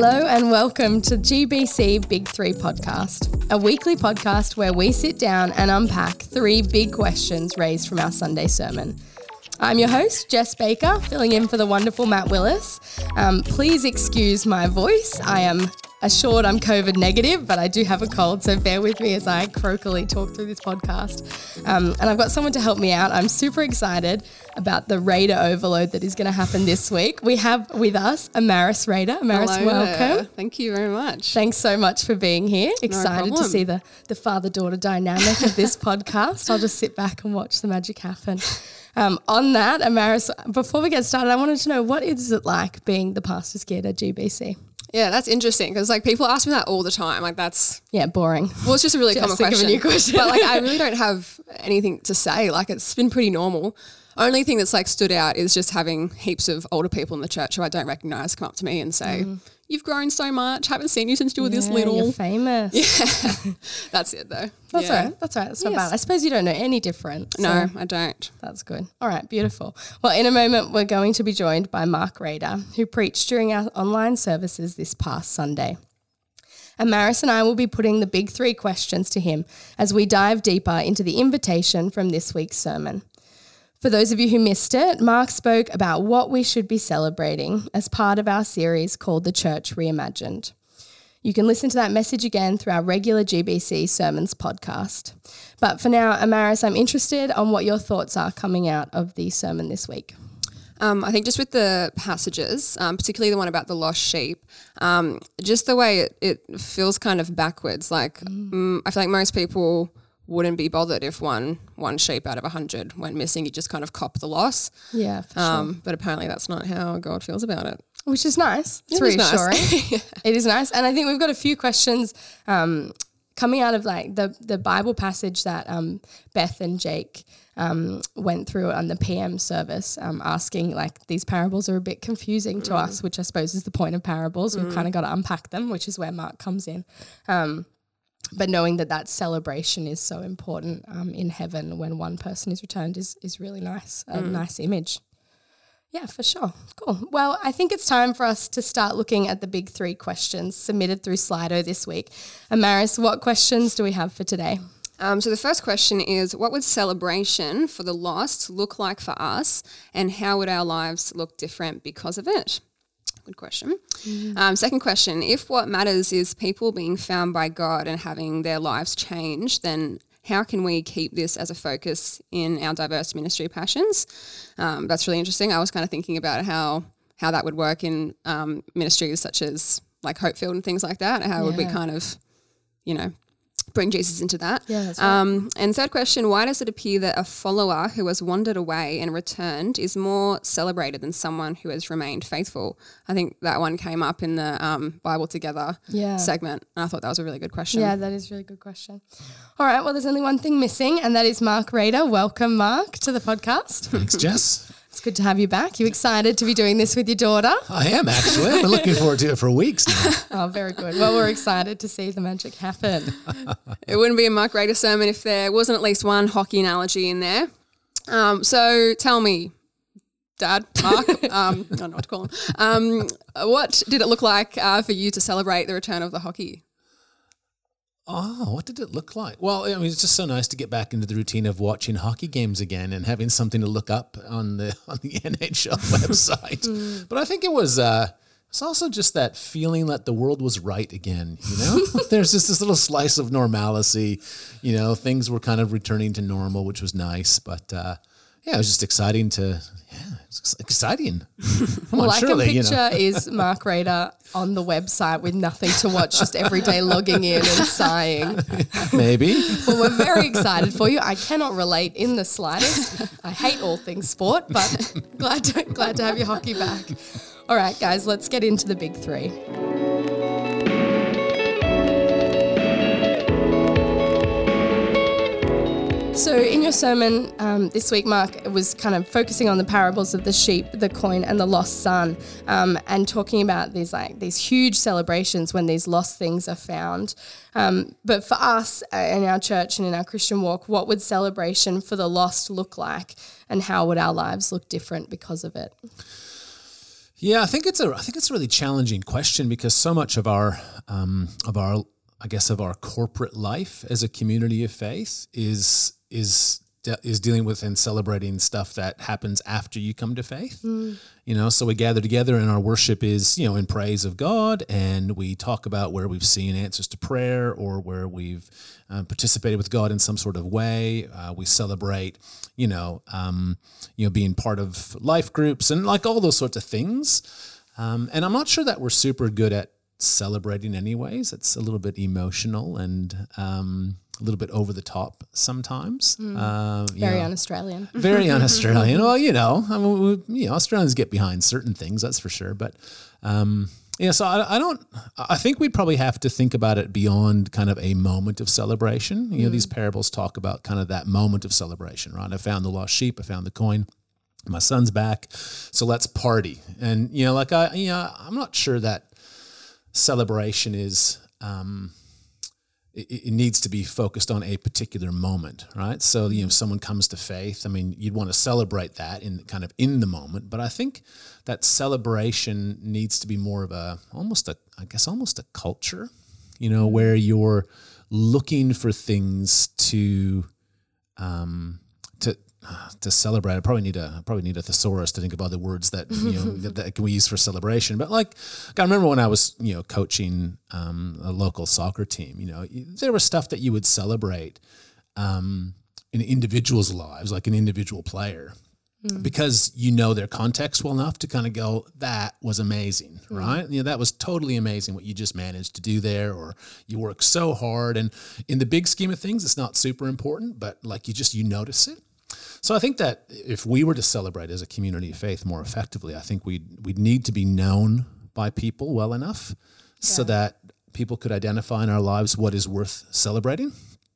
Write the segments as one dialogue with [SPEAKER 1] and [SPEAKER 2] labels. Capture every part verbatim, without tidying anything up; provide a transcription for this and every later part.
[SPEAKER 1] Hello and welcome to G B C Big Three Podcast, a weekly podcast where we sit down and unpack three big questions raised from our Sunday sermon. I'm your host, Jess Baker, filling in for the wonderful Matt Willis. Um, please excuse my voice. I am assured I'm COVID negative, but I do have a cold, so bear with me as I croakily talk through this podcast. Um, and I've got someone to help me out. I'm super excited about the Raider overload that is going to happen this week. We have with us Amaris Raider. Amaris,
[SPEAKER 2] Hello
[SPEAKER 1] welcome.
[SPEAKER 2] there. Thank you very much.
[SPEAKER 1] Thanks so much for being here. Excited
[SPEAKER 2] No
[SPEAKER 1] to see the, the father-daughter dynamic of this podcast. I'll just sit back and watch the magic happen. Um, on that, Amaris, before we get started, I wanted to know, what is it like being the pastor's kid at G B C?
[SPEAKER 2] Yeah, that's interesting because like people ask me that all the time. Like that's
[SPEAKER 1] Yeah, boring.
[SPEAKER 2] well, it's just a really
[SPEAKER 1] Just
[SPEAKER 2] common
[SPEAKER 1] think of a
[SPEAKER 2] question.
[SPEAKER 1] new question.
[SPEAKER 2] But like I really don't have anything to say. Like it's been pretty normal. Only thing that's like stood out is just having heaps of older people in the church who I don't recognise come up to me and say, mm. "You've grown so much. Haven't seen you since you were
[SPEAKER 1] Yeah,
[SPEAKER 2] this little."
[SPEAKER 1] You're famous.
[SPEAKER 2] Yeah, that's it though.
[SPEAKER 1] That's
[SPEAKER 2] yeah.
[SPEAKER 1] all right. That's all right. That's not
[SPEAKER 2] Yes.
[SPEAKER 1] bad. I suppose you don't know any different. So
[SPEAKER 2] No, I don't.
[SPEAKER 1] that's good. All right, beautiful. Well, in a moment, we're going to be joined by Mark Raider, who preached during our online services this past Sunday. And Maris and I will be putting the big three questions to him as we dive deeper into the invitation from this week's sermon. For those of you who missed it, Mark spoke about what we should be celebrating as part of our series called The Church Reimagined. You can listen to that message again through our regular G B C Sermons podcast. But for now, Amaris, I'm interested on what your thoughts are coming out of the sermon this week.
[SPEAKER 2] Um, I think just with the passages, um, particularly the one about the lost sheep, um, just the way it, it feels kind of backwards. Like mm. um, I feel like most people wouldn't be bothered if one one sheep out of a hundred went missing. You just kind of cop the loss.
[SPEAKER 1] Yeah, for
[SPEAKER 2] um,
[SPEAKER 1] sure.
[SPEAKER 2] But apparently that's not how God feels about it.
[SPEAKER 1] Which is nice. It's
[SPEAKER 2] It is
[SPEAKER 1] reassuring.
[SPEAKER 2] nice. Yeah.
[SPEAKER 1] It is nice. And I think we've got a few questions um, coming out of like the, the Bible passage that um, Beth and Jake um, went through on the P M service, um, asking like these parables are a bit confusing to mm. us, which I suppose is the point of parables. Mm. We've kind of got to unpack them, which is where Mark comes in. Um, but knowing that that celebration is so important um, in heaven when one person is returned is is really nice, a mm. nice image. Yeah, for sure. Cool. Well, I think it's time for us to start looking at the big three questions submitted through Slido this week. Amaris, what questions do we have for today?
[SPEAKER 2] Um, so the first question is, what would celebration for the lost look like for us, and how would our lives look different because of it? Good question. Mm. Um, second question, if what matters is people being found by God and having their lives changed, then how can we keep this as a focus in our diverse ministry passions? Um, that's really interesting. I was kind of thinking about how how that would work in um, ministries such as like Hopefield and things like that, how yeah. would we kind of, you know, bring Jesus into that.
[SPEAKER 1] Yeah, that's right.
[SPEAKER 2] Um, and third question, why does it appear that a follower who has wandered away and returned is more celebrated than someone who has remained faithful? I think that one came up in the um, Bible Together
[SPEAKER 1] yeah.
[SPEAKER 2] segment, and I thought that was a really good question.
[SPEAKER 1] Yeah, that is a really good question. All right, well, there's only one thing missing, and that is Mark Raider. Welcome, Mark, to the podcast.
[SPEAKER 3] Thanks, Jess.
[SPEAKER 1] It's good to have you back. You excited to be doing this with your daughter?
[SPEAKER 3] I am, actually. I've been looking forward to it for weeks now.
[SPEAKER 1] Oh, very good. Well, we're excited to see the magic happen.
[SPEAKER 2] It wouldn't be a Mark Raider sermon if there wasn't at least one hockey analogy in there. Um, so tell me, Dad, Mark, um, I don't know what to call him, um, what did it look like uh, for you to celebrate the return of the hockey?
[SPEAKER 3] Oh, what did it look like? Well, I mean, it's just so nice to get back into the routine of watching hockey games again and having something to look up on the on the N H L website. mm. But I think it was uh, it's also just that feeling that the world was right again. You know, there's just this little slice of normalcy. You know, things were kind of returning to normal, which was nice. But uh, yeah, it was just exciting to. Yeah, it's exciting. Come
[SPEAKER 1] All
[SPEAKER 3] on,
[SPEAKER 1] I
[SPEAKER 3] surely,
[SPEAKER 1] can picture
[SPEAKER 3] you know.
[SPEAKER 1] is Mark Raider on the website with nothing to watch, just every day logging in and sighing.
[SPEAKER 3] Maybe.
[SPEAKER 1] Well, we're very excited for you. I cannot relate in the slightest. I hate all things sport, but glad to, glad to have your hockey back. All right, guys, let's get into the big three. So in your sermon um, this week, Mark, it was kind of focusing on the parables of the sheep, the coin, and the lost son, um, and talking about these like these huge celebrations when these lost things are found. Um, but for us uh, in our church and in our Christian walk, what would celebration for the lost look like, and how would our lives look different because of it?
[SPEAKER 3] Yeah, I think it's a I think it's a really challenging question because so much of our um, of our I guess of our corporate life as a community of faith is is de- is dealing with and celebrating stuff that happens after you come to faith. Mm. You know, so we gather together and our worship is, you know, in praise of God, and we talk about where we've seen answers to prayer or where we've uh, participated with God in some sort of way. Uh, we celebrate, you know, um, you know, being part of life groups and like all those sorts of things. Um, and I'm not sure that we're super good at celebrating anyways. It's a little bit emotional and um, a little bit over the top sometimes.
[SPEAKER 1] Mm.
[SPEAKER 3] Uh,
[SPEAKER 1] very
[SPEAKER 3] know,
[SPEAKER 1] un-Australian.
[SPEAKER 3] Very un-Australian. Well, you know, I mean, we, you know, Australians get behind certain things, that's for sure. But um, yeah, so I, I don't. I think we'd probably have to think about it beyond kind of a moment of celebration. You know, mm. these parables talk about kind of that moment of celebration, right? I found the lost sheep. I found the coin. My son's back, so let's party. And you know, like I, you know, I'm not sure that celebration is um, it, it needs to be focused on a particular moment, right? So you know, if someone comes to faith, I mean, you'd want to celebrate that in kind of in the moment. But I think that celebration needs to be more of a almost a I guess almost a culture, you know, where you're looking for things to um, to. To celebrate, I probably need a I probably need a thesaurus to think of other words that you know that, that can we use for celebration. But like, I remember when I was you know coaching um, a local soccer team. You know, there was stuff that you would celebrate um, in individuals' lives, like an individual player, mm. because you know their context well enough to kind of go, that was amazing, mm. right? You know, that was totally amazing what you just managed to do there, or you worked so hard. And in the big scheme of things, it's not super important, but like you just you notice it. So I think that if we were to celebrate as a community of faith more effectively, I think we'd, we'd need to be known by people well enough yeah. so that people could identify in our lives what is worth celebrating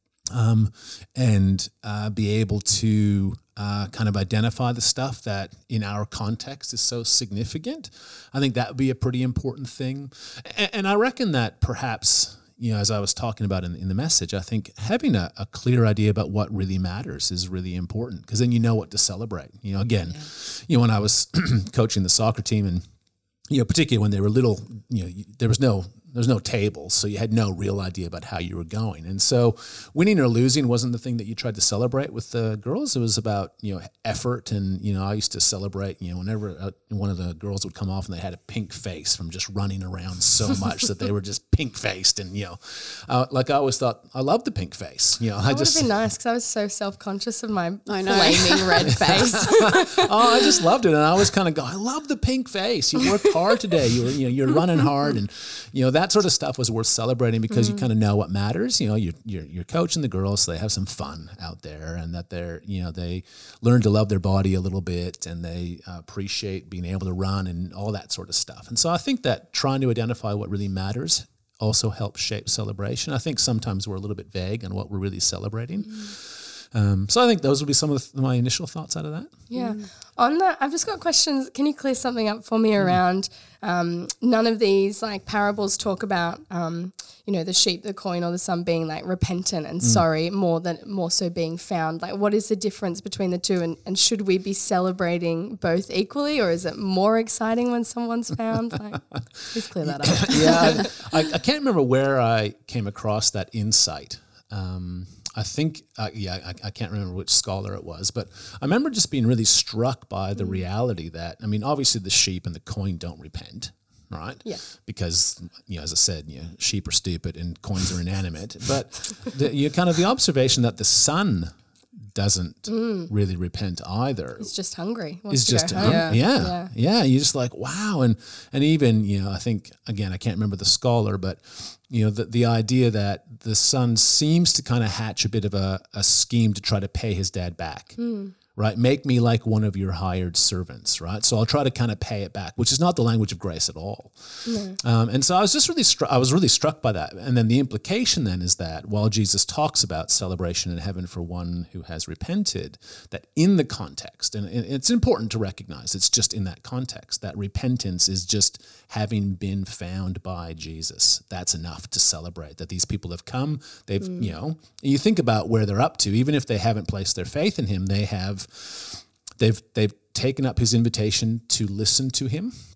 [SPEAKER 3] um, and uh, be able to uh, kind of identify the stuff that in our context is so significant. I think that would be a pretty important thing. And, and I reckon that perhaps... You know, as I was talking about in, in the message, I think having a, a clear idea about what really matters is really important because then you know what to celebrate. You know, again, yeah. you know, when I was coaching the soccer team and, you know, particularly when they were little, you know, there was no There's no tables, so you had no real idea about how you were going. And so winning or losing wasn't the thing that you tried to celebrate with the girls. It was about, you know, effort. And, you know, I used to celebrate, you know, whenever uh, one of the girls would come off and they had a pink face from just running around so much that they were just pink-faced. And, you know, uh, like I always thought, I love the pink face. You know,
[SPEAKER 1] that
[SPEAKER 3] I
[SPEAKER 1] would
[SPEAKER 3] just...
[SPEAKER 1] have been nice because I was so self-conscious of my
[SPEAKER 2] I know.
[SPEAKER 1] flaming red face.
[SPEAKER 3] Oh, I just loved it. And I always kind of go, I love the pink face. You worked hard today. You were, you know, you're running hard. And, you know, that sort of stuff was worth celebrating because mm-hmm. you kind of know what matters. You know, you're, you're, you're coaching the girls so they have some fun out there and that they're, you know, they learn to love their body a little bit and they uh, appreciate being able to run and all that sort of stuff. And so I think that trying to identify what really matters also helps shape celebration. I think sometimes we're a little bit vague on what we're really celebrating. Mm-hmm. Um, so I think those would be some of the, my initial thoughts out of that.
[SPEAKER 1] Yeah. Mm. On that, I've just got questions. Can you clear something up for me around um, none of these like parables talk about, um, you know, the sheep, the coin or the son being like repentant and mm. sorry more than more so being found. Like what is the difference between the two and, and should we be celebrating both equally or is it more exciting when someone's found? Like, please clear that up.
[SPEAKER 3] Yeah. I, I can't remember where I came across that insight. Um, I think, uh, yeah, I, I can't remember which scholar it was, but I remember just being really struck by the reality that, I mean, obviously the sheep and the coin don't repent, right?
[SPEAKER 1] Yeah.
[SPEAKER 3] Because, you know, as I said, you know, sheep are stupid and coins are inanimate. But the, you know, kind of the observation that the son doesn't mm. really repent either.
[SPEAKER 1] He's just hungry.
[SPEAKER 3] It's just hum- yeah. Yeah. yeah, yeah. You're just like, wow, and and even you know, I think again, I can't remember the scholar, but you know, the the idea that the son seems to kind of hatch a bit of a, a scheme to try to pay his dad back. Mm. Right, make me like one of your hired servants, right? So I'll try to kind of pay it back, which is not the language of grace at all. Yeah. Um, and so I was just really, stru- I was really struck by that. And then the implication then is that while Jesus talks about celebration in heaven for one who has repented, that in the context, and it's important to recognize, it's just in that context that repentance is just having been found by Jesus. That's enough to celebrate that these people have come. They've, mm. you know, you think about where they're up to, even if they haven't placed their faith in him, they have. They've they've taken up his invitation to listen to him.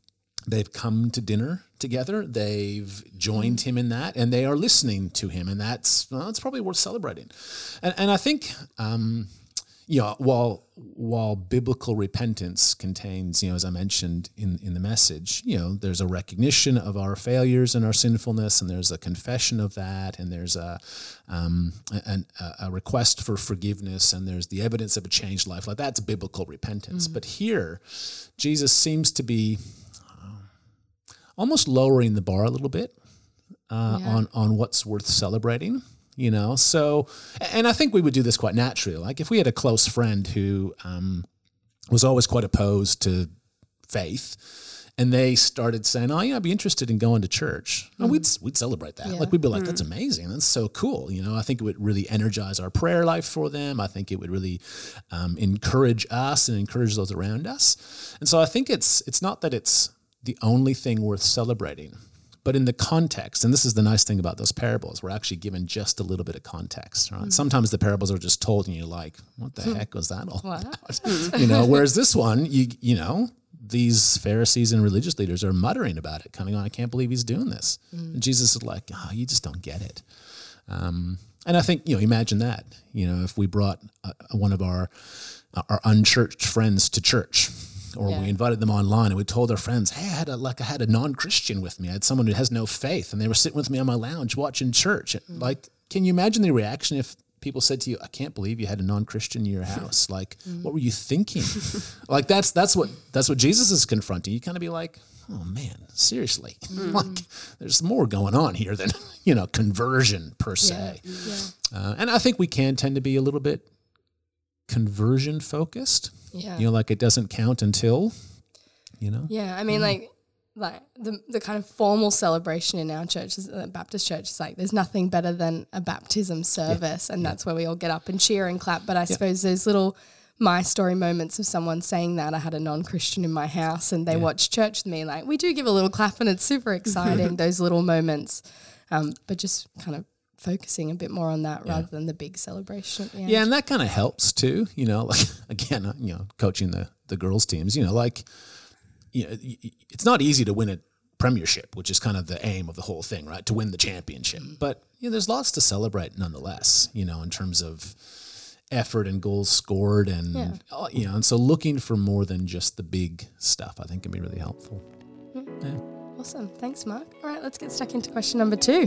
[SPEAKER 3] they've come to dinner together. They've joined him in that, and they are listening to him, and that's well, that's probably worth celebrating. And and I think, um, you know, while while biblical repentance contains, you know, as I mentioned in in the message, you know, there's a recognition of our failures and our sinfulness, and there's a confession of that, and there's a um, a, a request for forgiveness, and there's the evidence of a changed life. Like that's biblical repentance. Mm-hmm. But here, Jesus seems to be almost lowering the bar a little bit uh, yeah. on on what's worth celebrating, you know. So, and I think we would do this quite naturally. Like if we had a close friend who um, was always quite opposed to faith, and they started saying, "Oh, yeah, I'd be interested in going to church," mm-hmm. we'd we'd celebrate that. Yeah. Like we'd be like, mm-hmm. "That's amazing. That's so cool." You know, I think it would really energize our prayer life for them. I think it would really um, encourage us and encourage those around us. And so I think it's it's not that it's the only thing worth celebrating, but in the context, and this is the nice thing about those parables, we're actually given just a little bit of context, right? Mm-hmm. Sometimes the parables are just told and you're like, what the heck was that all about? You know, whereas this one, you you know, these Pharisees and religious leaders are muttering about it, coming on, I can't believe he's doing this. Mm-hmm. And Jesus is like, oh, you just don't get it. Um, and I think, you know, imagine that, you know, if we brought uh, one of our, our unchurched friends to church, or yeah. we invited them online and we told our friends, hey, I had a, like I had a non-Christian with me. I had someone who has no faith, and they were sitting with me on my lounge watching church. Mm-hmm. Like, can you imagine the reaction if people said to you, I can't believe you had a non-Christian in your house. Like, mm-hmm. what were you thinking? Like, that's that's what that's what Jesus is confronting. You kind of be like, oh man, seriously. Mm-hmm. Like, there's more going on here than, you know, conversion per se. Yeah. Yeah. Uh, and I think we can tend to be a little bit conversion focused. Yeah. You know, like it doesn't count until, you know.
[SPEAKER 1] Yeah, I mean, mm. like, like the the kind of formal celebration in our church, the Baptist church, is like there's nothing better than a baptism service, yeah. and yeah. that's where we all get up and cheer and clap. But I yeah. suppose those little my story moments of someone saying that I had a non-Christian in my house and they yeah. watched church with me, like we do give a little clap and it's super exciting. Those little moments, um, but just kind of focusing a bit more on that yeah. rather than the big celebration at the end.
[SPEAKER 3] Yeah, and that kind of helps too, you know, like again, you know, coaching the, the girls teams, you know, like, you know, it's not easy to win a premiership, which is kind of the aim of the whole thing, right? To win the championship. But, you know, there's lots to celebrate nonetheless, you know, in terms of effort and goals scored and, yeah. you know, and so looking for more than just the big stuff, I think can be really helpful. Mm. Yeah.
[SPEAKER 1] Awesome. Thanks, Mark. All right, let's get stuck into question number two.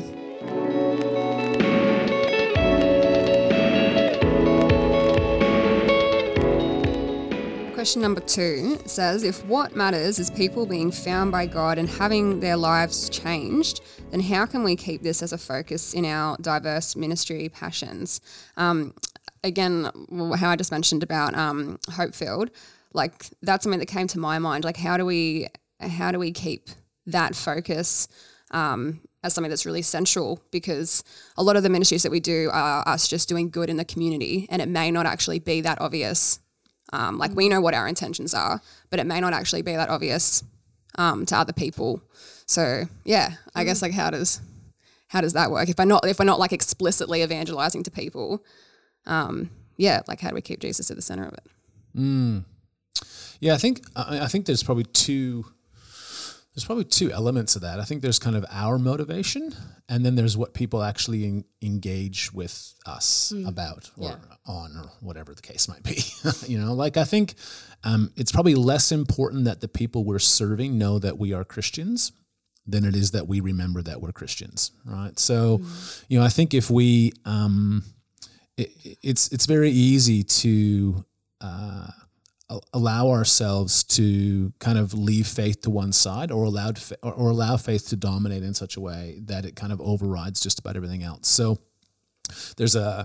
[SPEAKER 2] Question number two says, if what matters is people being found by God and having their lives changed, then how can we keep this as a focus in our diverse ministry passions? Um, again, how I just mentioned about um, Hopefield, like that's something that came to my mind. Like, how do we, how do we keep that focus um, as something that's really central? Because a lot of the ministries that we do are us just doing good in the community, and it may not actually be that obvious. Um, like we know what our intentions are, but it may not actually be that obvious um, to other people. So yeah, I mm. guess like how does how does that work? If we're not if we're not like explicitly evangelizing to people, um, yeah, like how do we keep Jesus at the center of it?
[SPEAKER 3] Mm. Yeah, I think I, I think there's probably two. There's probably two elements of that. I think there's kind of our motivation, and then there's what people actually en- engage with us mm. about or yeah. on or whatever the case might be. You know, like I think um, it's probably less important that the people we're serving know that we are Christians than it is that we remember that we're Christians, right? So, mm. you know, I think if we, um, it, it's it's very easy to uh, allow ourselves to kind of leave faith to one side, or allowed fa- or, or allow faith to dominate in such a way that it kind of overrides just about everything else. So there's a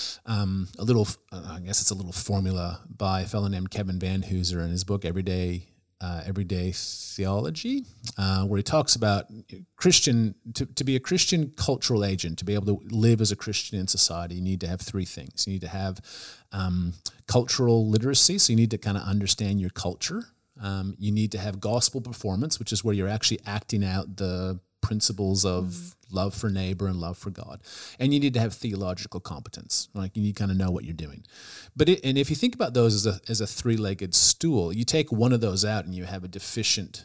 [SPEAKER 3] um, a little, uh, I guess it's a little formula by a fellow named Kevin Van Hooser in his book Everyday uh, Everyday Theology, uh, where he talks about Christian to, to be a Christian cultural agent, to be able to live as a Christian in society. You need to have three things. You need to have um, cultural literacy, so you need to kind of understand your culture. Um, you need to have gospel performance, which is where you're actually acting out the principles of mm. love for neighbor and love for God. And you need to have theological competence. Like you need to kind of know what you're doing. But it, and if you think about those as a as a three-legged stool, you take one of those out and you have a deficient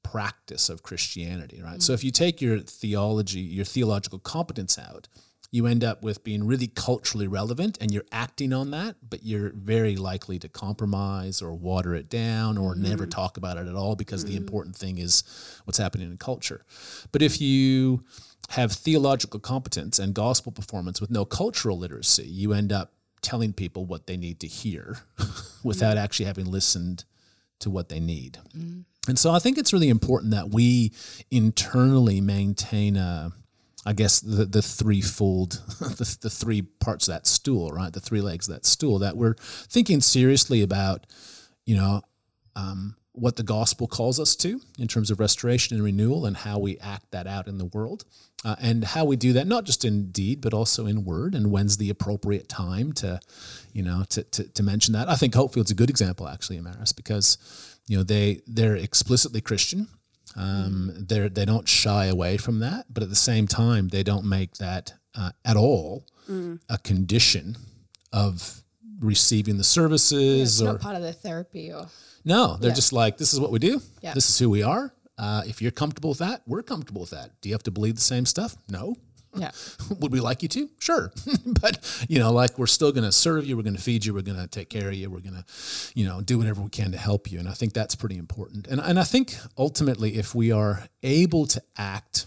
[SPEAKER 3] practice of Christianity, right? Mm. So if you take your theology, your theological competence out, you end up with being really culturally relevant and you're acting on that, but you're very likely to compromise or water it down or mm-hmm. never talk about it at all because mm-hmm. the important thing is what's happening in culture. But if you have theological competence and gospel performance with no cultural literacy, you end up telling people what they need to hear without mm-hmm. actually having listened to what they need. Mm-hmm. And so I think it's really important that we internally maintain a I guess the the threefold, the, the three parts of that stool, right? The three legs of that stool, that we're thinking seriously about, you know, um, what the gospel calls us to in terms of restoration and renewal and how we act that out in the world uh, and how we do that, not just in deed, but also in word, and when's the appropriate time to, you know, to, to, to mention that. I think Hopefield's a good example, actually, Amaris, because, you know, they, they're explicitly Christian. Um, they they don't shy away from that, but at the same time, they don't make that uh, at all mm. a condition of receiving the services. Yeah,
[SPEAKER 1] it's
[SPEAKER 3] or
[SPEAKER 1] not part of their therapy, or
[SPEAKER 3] no, they're
[SPEAKER 1] yeah.
[SPEAKER 3] just like, this is what we do.
[SPEAKER 1] Yeah.
[SPEAKER 3] This is who we are. Uh, if you're comfortable with that, we're comfortable with that. Do you have to believe the same stuff? No.
[SPEAKER 1] Yeah.
[SPEAKER 3] Would we like you to? Sure. But, you know, like, we're still going to serve you. We're going to feed you. We're going to take care of you. We're going to, you know, do whatever we can to help you. And I think that's pretty important. And, and I think ultimately, if we are able to act,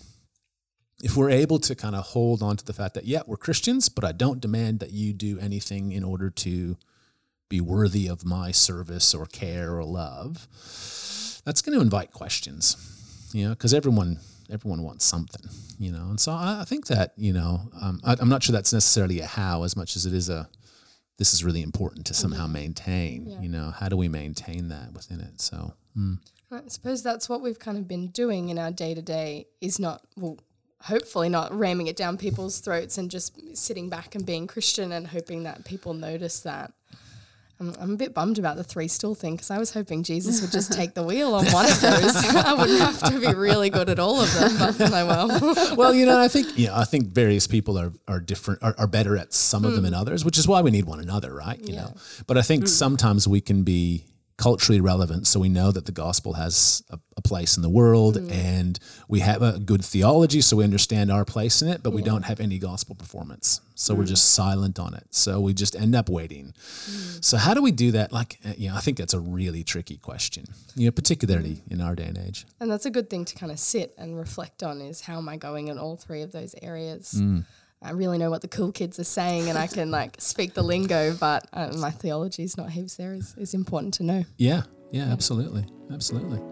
[SPEAKER 3] if we're able to kind of hold on to the fact that, yeah, we're Christians, but I don't demand that you do anything in order to be worthy of my service or care or love, that's going to invite questions, you know, because everyone... Everyone wants something, you know, and so I, I think that, you know, um, I, I'm not sure that's necessarily a how as much as it is a, this is really important to somehow maintain, yeah. you know, how do we maintain that within it? So mm.
[SPEAKER 1] I suppose that's what we've kind of been doing in our day to day, is not, well, hopefully not ramming it down people's throats and just sitting back and being Christian and hoping that people notice that. I'm, I'm a bit bummed about the three stool thing, because I was hoping Jesus would just take the wheel on one of those. I wouldn't have to be really good at all of them, but oh well.
[SPEAKER 3] Well, you know, I think you know, I think various people are are different, are, are better at some of mm. them than others, which is why we need one another, right? You yeah. know, but I think mm. sometimes we can be culturally relevant, so we know that the gospel has a, a place in the world, mm. and we have a good theology, so we understand our place in it, but yeah. we don't have any gospel performance, so mm. we're just silent on it, so we just end up waiting. Mm. So how do we do that? Like, you know, I think that's a really tricky question, you know, particularly mm. in our day and age.
[SPEAKER 1] And that's a good thing to kind of sit and reflect on, is how am I going in all three of those areas?
[SPEAKER 3] Mm.
[SPEAKER 1] I really know what the cool kids are saying, and I can like speak the lingo, but uh, my theology is not heaps there is, is important to know.
[SPEAKER 3] Yeah, yeah, absolutely, absolutely.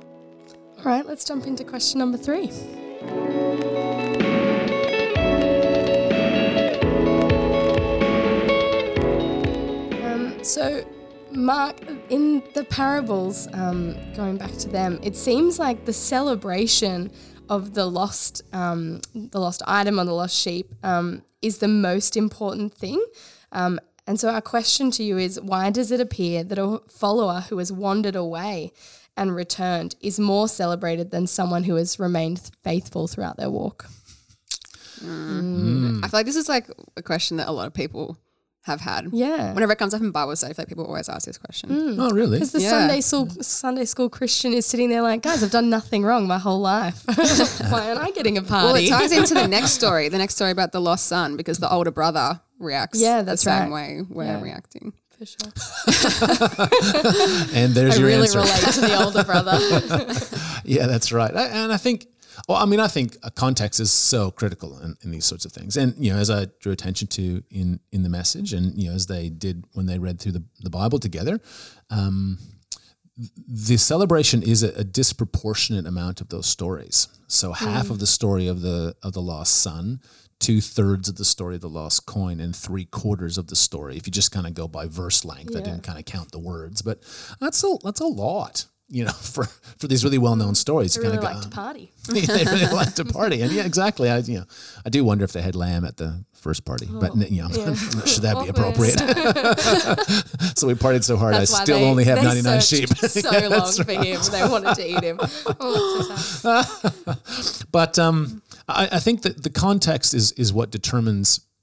[SPEAKER 1] All right, let's jump into question number three. Um, so, Mark, in the parables, um, going back to them, it seems like the celebration of the lost, um, the lost item or the lost sheep um, is the most important thing. Um, and so our question to you is, why does it appear that a follower who has wandered away and returned is more celebrated than someone who has remained faithful throughout their walk?
[SPEAKER 2] Mm. Mm. I feel like this is like a question that a lot of people have had.
[SPEAKER 1] Yeah.
[SPEAKER 2] Whenever it comes up in Bible study, I feel like people always ask this question.
[SPEAKER 1] Mm.
[SPEAKER 3] Oh, really?
[SPEAKER 1] Because the
[SPEAKER 2] yeah.
[SPEAKER 1] Sunday school Sunday school Christian is sitting there like, guys, I've done nothing wrong my whole life. Why aren't I getting a party?
[SPEAKER 2] Well, it ties into the next story, the next story about the lost son, because the older brother reacts
[SPEAKER 1] yeah, that's
[SPEAKER 2] the same
[SPEAKER 1] right.
[SPEAKER 2] way we're
[SPEAKER 1] yeah.
[SPEAKER 2] reacting.
[SPEAKER 1] For sure.
[SPEAKER 3] And there's
[SPEAKER 1] I
[SPEAKER 3] your
[SPEAKER 1] really
[SPEAKER 3] answer.
[SPEAKER 1] relate to the older brother.
[SPEAKER 3] Yeah, that's right. I, and I think, well, I mean, I think a context is so critical in, in these sorts of things. And, you know, as I drew attention to in, in the message, and, you know, as they did when they read through the, the Bible together, um, the celebration is a, a disproportionate amount of those stories. So half mm. of the story of the of the lost son, two thirds of the story of the lost coin, and three quarters of the story. If you just kind of go by verse length,
[SPEAKER 1] yeah.
[SPEAKER 3] I didn't kind of count the words, but that's a that's a lot. You know, for, for these really well known stories,
[SPEAKER 1] They
[SPEAKER 3] you
[SPEAKER 1] really
[SPEAKER 3] kind of
[SPEAKER 1] like
[SPEAKER 3] go,
[SPEAKER 1] to party.
[SPEAKER 3] yeah, they really like to party, and yeah, exactly. I you know, I do wonder if they had lamb at the first party, oh, but you know,
[SPEAKER 1] yeah.
[SPEAKER 3] should that be appropriate? So we partied so hard,
[SPEAKER 1] That's
[SPEAKER 3] I still
[SPEAKER 1] they,
[SPEAKER 3] only have
[SPEAKER 1] they
[SPEAKER 3] ninety-nine sheep.
[SPEAKER 1] So
[SPEAKER 3] Yeah,
[SPEAKER 1] long for right. him, they wanted to eat him. Oh, that's so sad.
[SPEAKER 3] But um, I, I think that the context is is what determines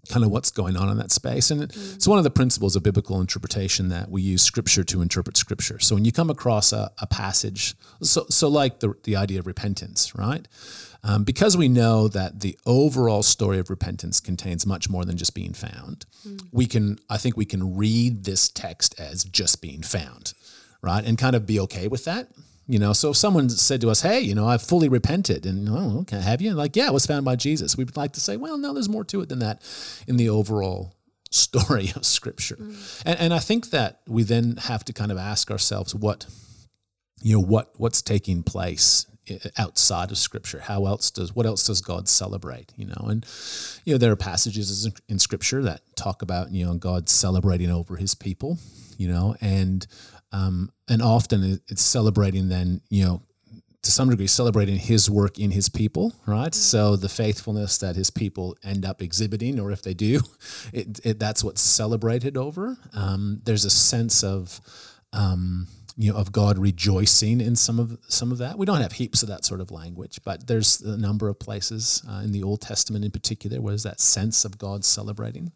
[SPEAKER 3] kind of what's going on in that space. And mm. it's one of the principles of biblical interpretation that we use Scripture to interpret Scripture. So when you come across a, a passage, so so like the, the idea of repentance, right? Um, because we know that the overall story of repentance contains much more than just being found, mm. we can, I think we can read this text as just being found, right? And kind of be okay with that. You know, so if someone said to us, hey, you know, I've fully repented, and, oh, okay, have you? Like, yeah, it was found by Jesus. We'd like to say, well, no, there's more to it than that in the overall story of Scripture. Mm. And, and I think that we then have to kind of ask ourselves what, you know, what what's taking place outside of Scripture. How else does, what else does God celebrate, you know? And, you know, there are passages in Scripture that talk about, you know, God celebrating over his people, you know, and Um, and often it's celebrating then, you know, to some degree, celebrating his work in his people, right? Mm-hmm. So the faithfulness that his people end up exhibiting, or if they do, it, it, that's what's celebrated over. Um, there's a sense of, um, you know, of God rejoicing in some of some of that. We don't have heaps of that sort of language, but there's a number of places uh, in the Old Testament in particular where there's that sense of God celebrating.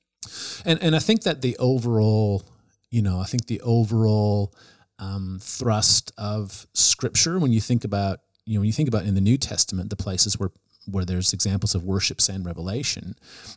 [SPEAKER 3] And and I think that the overall... You know, I think the overall um, thrust of Scripture, when you think about, you know, when you think about in the New Testament, the places where where there's examples of worship and revelation,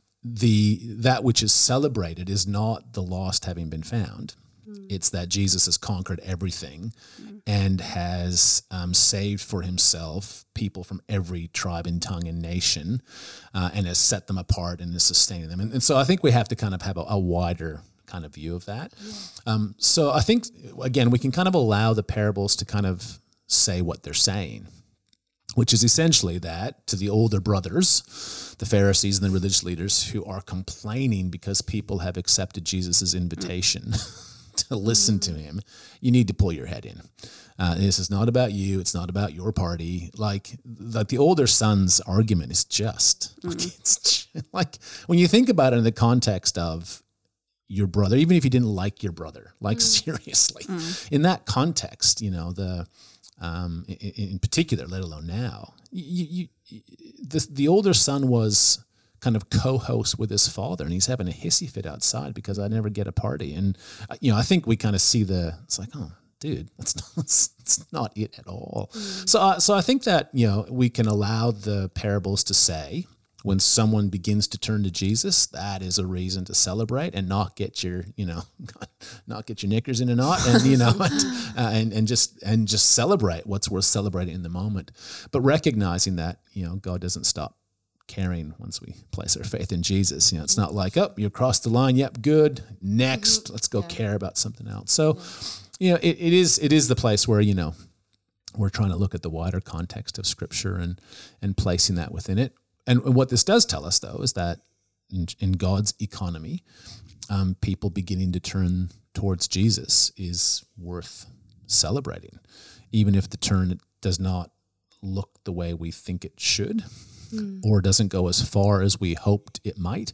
[SPEAKER 3] the that which is celebrated is not the lost having been found. Mm. It's that Jesus has conquered everything mm. and has um, saved for himself people from every tribe and tongue and nation, uh, and has set them apart and is sustaining them. And, and so I think we have to kind of have a, a wider kind of view of that. Yeah. Um, so I think, again, we can kind of allow the parables to kind of say what they're saying, which is essentially that to the older brothers, the Pharisees and the religious leaders who are complaining because people have accepted Jesus' invitation mm. to listen mm. to him, you need to pull your head in. Uh, this is not about you. It's not about your party. Like, like the older son's argument is just, mm. like, it's like when you think about it in the context of your brother, even if you didn't like your brother, like mm. seriously, mm. in that context, you know, the um, in, in particular, let alone now, you, you, the the older son was kind of co-host with his father, and he's having a hissy fit outside because I never get a party, and you know, I think we kind of see the it's like, oh, dude, that's not that's, that's not it at all. Mm. So, uh, so I think that you know we can allow the parables to say, when someone begins to turn to Jesus, that is a reason to celebrate and not get your, you know, not get your knickers in a knot, and you know, and, uh, and and just and just celebrate what's worth celebrating in the moment. But recognizing that, you know, God doesn't stop caring once we place our faith in Jesus. You know, it's not like, oh, you crossed the line. Yep, good. Next, let's go yeah. care about something else. So, yeah. you know, it, it is it is the place where, you know, we're trying to look at the wider context of Scripture and and placing that within it. And what this does tell us, though, is that in, in God's economy, um, people beginning to turn towards Jesus is worth celebrating, even if the turn does not look the way we think it should mm. or doesn't go as far as we hoped it might.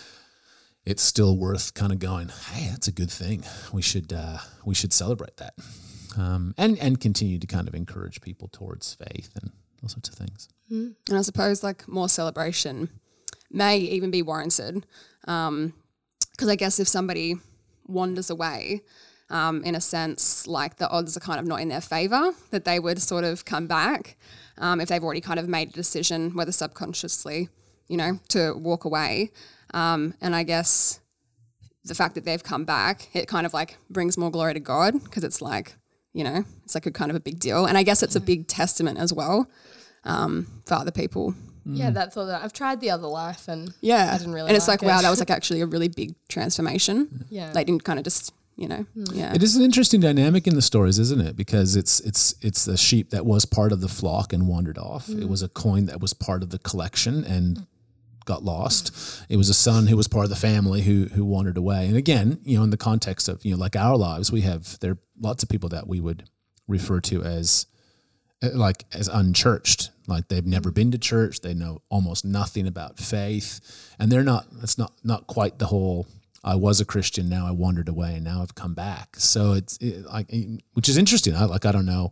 [SPEAKER 3] It's still worth kind of going, hey, that's a good thing. We should uh, we should celebrate that, um, and and continue to kind of encourage people towards faith and all sorts of things.
[SPEAKER 2] Mm. And I suppose like more celebration may even be warranted, because um, I guess if somebody wanders away, um, in a sense, like the odds are kind of not in their favour that they would sort of come back um, if they've already kind of made a decision, whether subconsciously, you know, to walk away. Um, and I guess the fact that they've come back, it kind of like brings more glory to God, because it's like, you know, it's like a kind of a big deal. And I guess it's a big testament as well um, for other people.
[SPEAKER 1] Yeah, that's all that I've tried the other life and
[SPEAKER 2] yeah.
[SPEAKER 1] I didn't really
[SPEAKER 2] And it's
[SPEAKER 1] like
[SPEAKER 2] like,
[SPEAKER 1] it.
[SPEAKER 2] wow, that was like actually a really big transformation.
[SPEAKER 1] Yeah.
[SPEAKER 2] They didn't kind of just, you know,
[SPEAKER 1] mm.
[SPEAKER 2] yeah.
[SPEAKER 3] It is an interesting dynamic in the stories, isn't it? Because it's it's it's the sheep that was part of the flock and wandered off. Mm. It was a coin that was part of the collection and got lost. Mm. It was a son who was part of the family who who wandered away. And again, you know, in the context of, you know, like our lives, we have there are lots of people that we would refer to as like as unchurched, like they've never been to church, they know almost nothing about faith, and they're not. It's not not quite the whole. I was a Christian, now I wandered away, and now I've come back. So it's it, like, which is interesting. I like I don't know.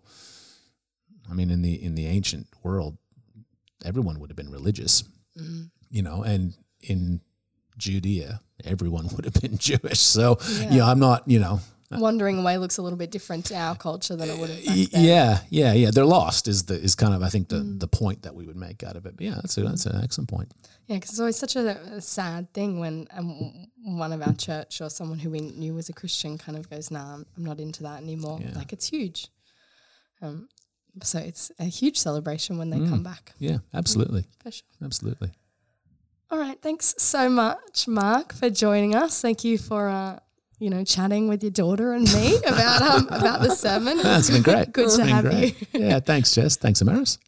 [SPEAKER 3] I mean, in the in the ancient world, everyone would have been religious, mm-hmm. you know, and in Judea, everyone would have been Jewish. So,
[SPEAKER 1] Yeah.
[SPEAKER 3] you know, I'm not, you know,
[SPEAKER 1] Wandering away looks a little bit different to our culture than it would have back
[SPEAKER 3] Y-
[SPEAKER 1] then.
[SPEAKER 3] Yeah, yeah, yeah. They're lost is the is kind of I think the, the point that we would make out of it. But yeah, that's a, that's an excellent point.
[SPEAKER 1] Yeah, because it's always such a, a sad thing when um, one of our church or someone who we knew was a Christian kind of goes, nah, I'm, I'm not into that anymore.
[SPEAKER 3] Yeah.
[SPEAKER 1] Like, it's huge. Um, so it's a huge celebration when they come back.
[SPEAKER 3] Yeah, absolutely,
[SPEAKER 1] For sure.
[SPEAKER 3] absolutely.
[SPEAKER 1] All right. Thanks so much, Mark, for joining us. Thank you for, uh, you know, chatting with your daughter and me about um, about the sermon.
[SPEAKER 3] That's been great.
[SPEAKER 1] Good
[SPEAKER 3] It's
[SPEAKER 1] to
[SPEAKER 3] been
[SPEAKER 1] have
[SPEAKER 3] great.
[SPEAKER 1] you.
[SPEAKER 3] Yeah, thanks, Jess. Thanks, Amaris.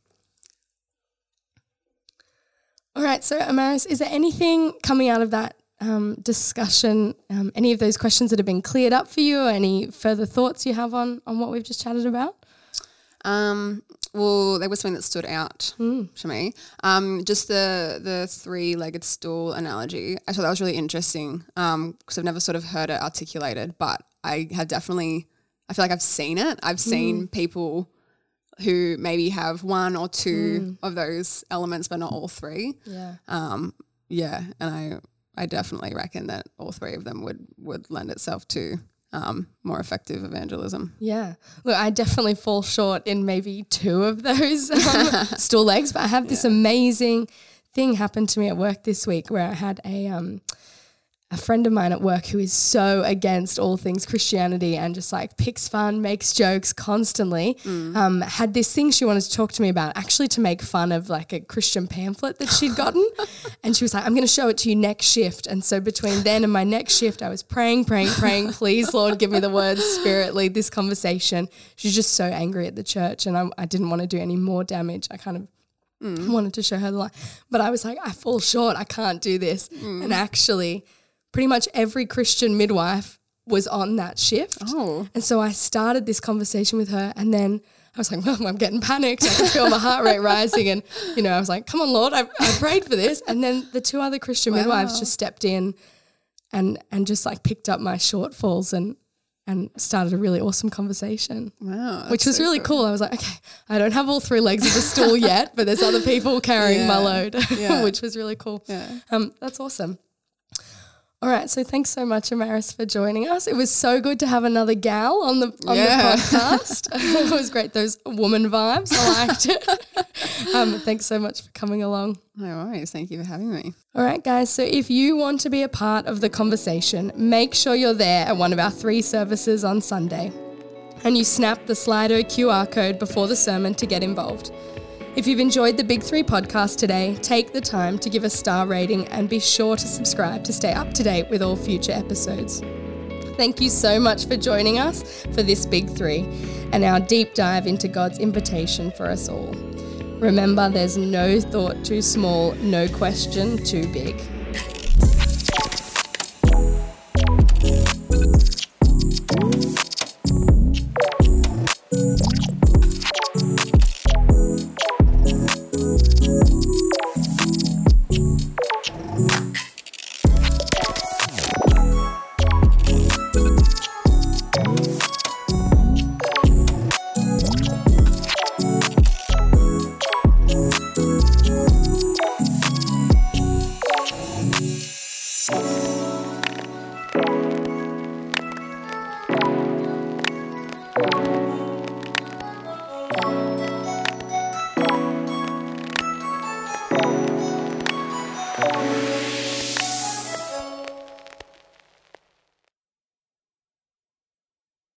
[SPEAKER 1] All right. So, Amaris, is there anything coming out of that um, discussion, um, any of those questions that have been cleared up for you, or any further thoughts you have on, on what we've just chatted about?
[SPEAKER 2] Um, well, there was something that stood out
[SPEAKER 1] Mm.
[SPEAKER 2] to me. Um, just the the three-legged stool analogy. I thought that was really interesting because I've never sort of heard it articulated, but I have definitely, I feel like I've seen it. I've seen
[SPEAKER 1] Mm.
[SPEAKER 2] people who maybe have one or two of those elements, but not all three.
[SPEAKER 1] Yeah.
[SPEAKER 2] Um, yeah, and I I definitely reckon that all three of them would would lend itself to um, more effective evangelism.
[SPEAKER 1] Yeah. Look, I definitely fall short in maybe two of those um, stool legs, but I have this amazing thing happen to me at work this week where I had a um, a friend of mine at work who is so against all things Christianity and just like picks fun, makes jokes constantly, um, had this thing she wanted to talk to me about, actually to make fun of like a Christian pamphlet that she'd gotten. And she was like, I'm going to show it to you next shift. And so between then and my next shift, I was praying, praying, praying, please, Lord, give me the words, Spirit, lead this conversation. She's just so angry at the church and I, I didn't want to do any more damage. I kind of wanted to show her the light. But I was like, I fall short. I can't do this. And actually, pretty much every Christian midwife was on that shift.
[SPEAKER 2] Oh.
[SPEAKER 1] And so I started this conversation with her and then I was like, well, I'm getting panicked. I can feel my heart rate rising. And, you know, I was like, come on, Lord, I, I prayed for this. And then the two other Christian
[SPEAKER 2] Wow.
[SPEAKER 1] midwives just stepped in and and just like picked up my shortfalls and and started a really awesome conversation.
[SPEAKER 2] Wow.
[SPEAKER 1] Which
[SPEAKER 2] that's
[SPEAKER 1] was
[SPEAKER 2] so
[SPEAKER 1] really cool. I was like, okay, I don't have all three legs of the stool yet, but there's other people carrying my
[SPEAKER 2] Yeah.
[SPEAKER 1] load,
[SPEAKER 2] Yeah.
[SPEAKER 1] which was really cool.
[SPEAKER 2] Yeah.
[SPEAKER 1] Um, that's awesome. All right, so thanks so much, Amaris, for joining us. It was so good to have another gal on the on
[SPEAKER 2] Yeah.
[SPEAKER 1] the podcast. It was great, those woman vibes. I liked it. um, thanks so much for coming along.
[SPEAKER 2] No worries. Thank you for having me.
[SPEAKER 1] All right, guys, so if you want to be a part of the conversation, make sure you're there at one of our three services on Sunday. And you snap the Slido Q R code before the sermon to get involved. If you've enjoyed the Big Three podcast today, take the time to give a star rating and be sure to subscribe to stay up to date with all future episodes. Thank you so much for joining us for this Big Three and our deep dive into God's invitation for us all. Remember, there's no thought too small, no question too big.